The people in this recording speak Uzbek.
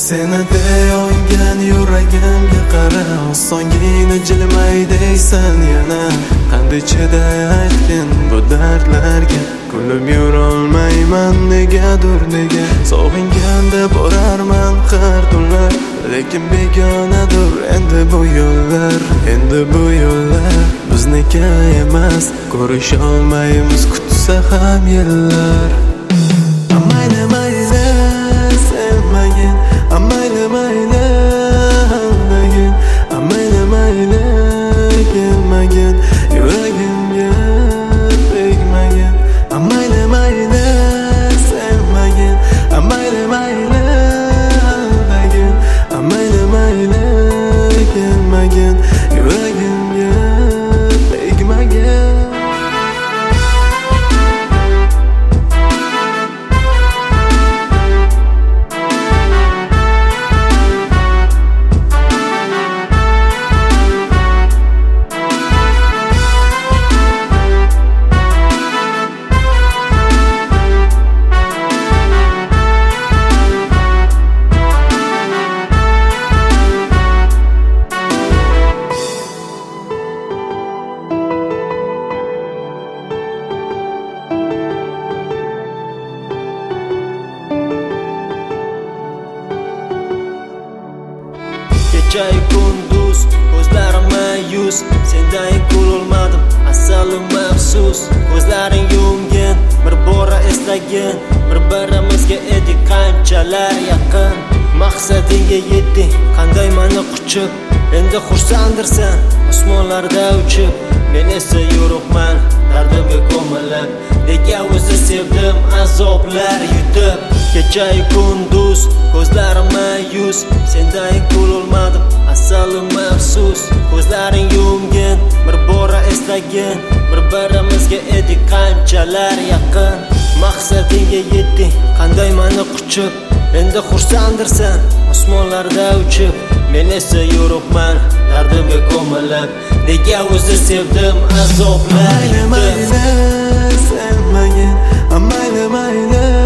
Seni deyongan yuragimga qara, osongina jilmay deysan yana. Qanday chiday aytgin bu dardlarga, kulib yurolmayman negadur nega. Sog'inganda borarman har tunlar, lekin begonadir endi bu yo'llar. Endi bu yo'llar bizniki emas, ko'risholmaymiz kutsa ham yillar. Mayli mayli sevmagin, mayli mayli aldagin, mayli mayli kelmagin, yuragimga tegmagin. Mayli mayli sevmagin, mayli mayli aldagin, mayli mayli kelmagin, yuragimga tegmagin. Kecha kunduz ko'zlarim ma'yus, sendan ko'rolmadim asalim maxsus. Ko'zlaring yumgin, bir bora eslagin, bir-birimizga edik qanchalar yaqin. Maqsadingga yetding, qanday meni quchib, endi xursanddirsan osmonlarda uchib. Men esa yo'ruqman dardimga ko'milib, nega o'zi sevdim azoblar yutib. Kecha kunduz ko'zlarim ma'yus, sendan ko'rolmadim asalim maxsus. Ko'zlaring yumgin, bir bora eslagin, bir-birimizga edik qanchalar yaqin. Maqsadingga yetding, qanday meni quchib, endi xursanddirsan osmonlarda uchib. Men esa yo'ruqman dardimga ko'milib, nega o'zi sevdim azoblar yutib. Mayli mayli sevmagin, mayli mayli